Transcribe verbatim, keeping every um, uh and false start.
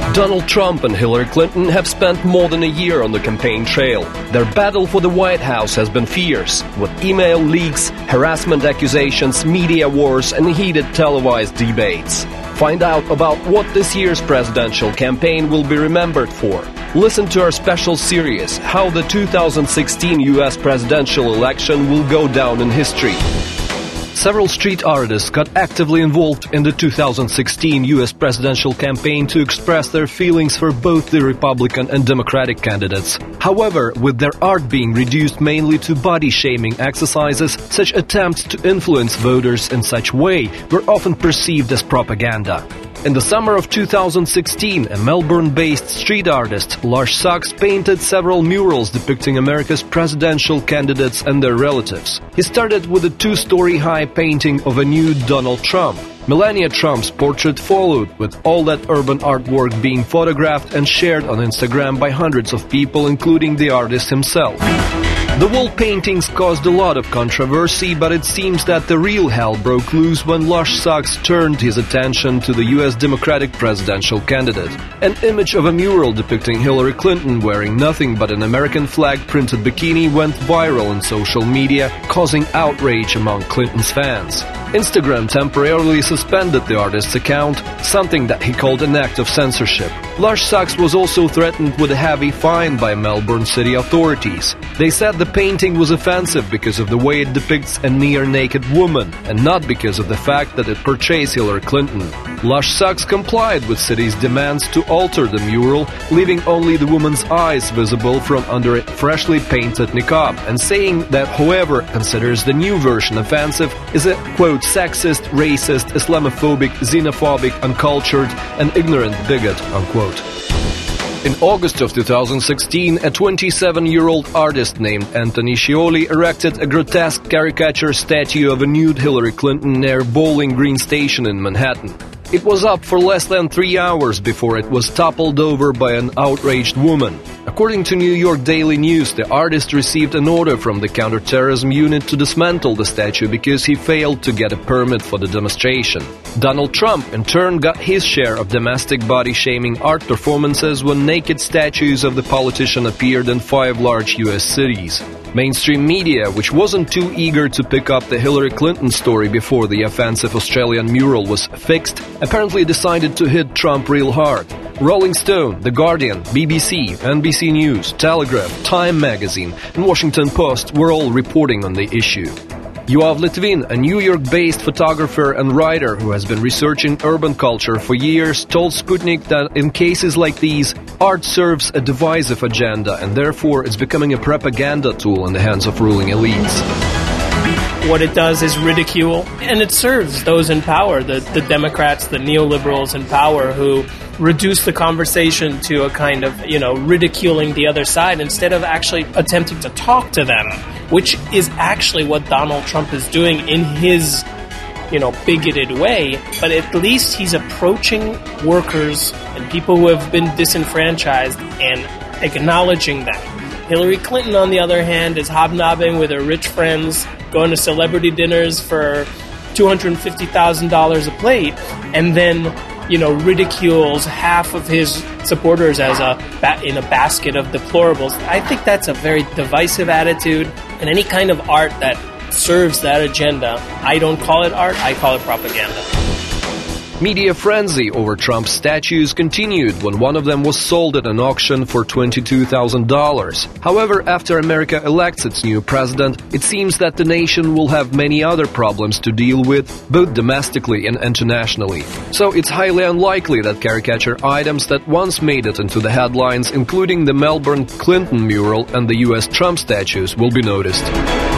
Donald Trump and Hillary Clinton have spent more than a year on the campaign trail. Their battle for the White House has been fierce, with email leaks, harassment accusations, media wars, and heated televised debates. Find out about what this year's presidential campaign will be remembered for. Listen to our special series, How the two thousand sixteen U S presidential election will go down in history. Several street artists got actively involved in the two thousand sixteen U S presidential campaign to express their feelings for both the Republican and Democratic candidates. However, with their art being reduced mainly to body-shaming exercises, such attempts to influence voters in such way were often perceived as propaganda. In the summer of two thousand sixteen, a Melbourne-based street artist, Lars Sachs, painted several murals depicting America's presidential candidates and their relatives. He started with a two-story-high painting of a nude Donald Trump. Melania Trump's portrait followed, with all that urban artwork being photographed and shared on Instagram by hundreds of people, including the artist himself. The wall paintings caused a lot of controversy, but it seems that the real hell broke loose when Lars Sachs turned his attention to the U S Democratic presidential candidate. An image of a mural depicting Hillary Clinton wearing nothing but an American flag-printed bikini went viral on social media, causing outrage among Clinton's fans. Instagram temporarily suspended the artist's account, something that he called an act of censorship. Lars Sachs was also threatened with a heavy fine by Melbourne city authorities. They said the painting was offensive because of the way it depicts a near-naked woman, and not because of the fact that it portrays Hillary Clinton. Lars Sachs complied with city's demands to alter the mural, leaving only the woman's eyes visible from under a freshly painted niqab, and saying that whoever considers the new version offensive is a, quote, sexist, racist, Islamophobic, xenophobic, uncultured, and ignorant bigot, unquote. In August of two thousand sixteen, a twenty-seven-year-old artist named Anthony Scioli erected a grotesque caricature statue of a nude Hillary Clinton near Bowling Green Station in Manhattan. It was up for less than three hours before it was toppled over by an outraged woman. According to New York Daily News, the artist received an order from the counterterrorism unit to dismantle the statue because he failed to get a permit for the demonstration. Donald Trump, in turn, got his share of domestic body-shaming art performances when naked statues of the politician appeared in five large U S cities. Mainstream media, which wasn't too eager to pick up the Hillary Clinton story before the offensive Australian mural was fixed, apparently decided to hit Trump real hard. Rolling Stone, The Guardian, B B C, N B C News, Telegraph, Time magazine, and Washington Post were all reporting on the issue. Yoav Litvin, a New York-based photographer and writer who has been researching urban culture for years, told Sputnik that in cases like these, art serves a divisive agenda and therefore it's becoming a propaganda tool in the hands of ruling elites. What it does is ridicule, and it serves those in power, the, the Democrats, the neoliberals in power, who reduce the conversation to a kind of, you know, ridiculing the other side instead of actually attempting to talk to them, which is actually what Donald Trump is doing in his, you know, bigoted way. But at least he's approaching workers and people who have been disenfranchised and acknowledging them. Hillary Clinton, on the other hand, is hobnobbing with her rich friends, going to celebrity dinners for two hundred fifty thousand dollars a plate, and then, you know, ridicules half of his supporters as a ba- in a basket of deplorables. I think that's a very divisive attitude, and any kind of art that serves that agenda, I don't call it art, I call it propaganda. Media frenzy over Trump's statues continued when one of them was sold at an auction for twenty-two thousand dollars. However, after America elects its new president, it seems that the nation will have many other problems to deal with, both domestically and internationally. So it's highly unlikely that caricature items that once made it into the headlines, including the Melbourne Clinton mural and the U S Trump statues, will be noticed.